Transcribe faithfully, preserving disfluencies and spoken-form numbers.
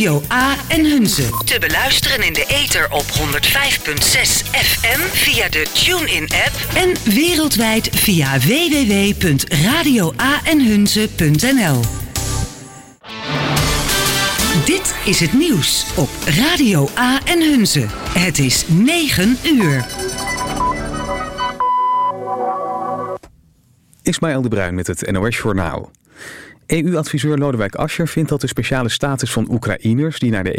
Radio A en Hunze. Te beluisteren in de ether op honderd vijf komma zes F M via de TuneIn-app. En wereldwijd via w w w punt radio a en hunze punt n l. Dit is het nieuws op Radio A en Hunze. Het is negen uur. Ismaël de Bruin met het N O S-journaal. E U-adviseur Lodewijk Asscher vindt dat de speciale status van Oekraïners die naar de